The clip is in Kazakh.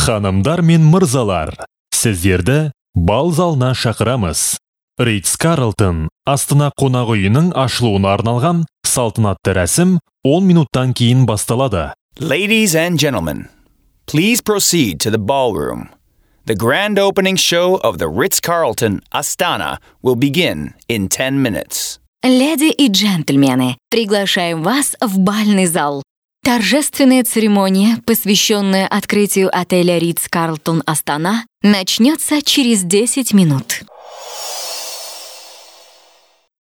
Ханымдар мен мырзалар, сіздерді бал залына шақырамыз. Ритц-Карлтон Астана қонақ үйінің ашылуына арналған салтанатты рәсім 10 минуттан кейін басталады. Ladies and gentlemen, please proceed to the ballroom. The grand opening show of the Ritz-Carlton Astana will begin in 10 minutes. Леди и джентльмены, приглашаем вас в бальный зал. Торжественная церемония, посвященная открытию отеля Ritz-Carlton Астана, начнется через 10 минут.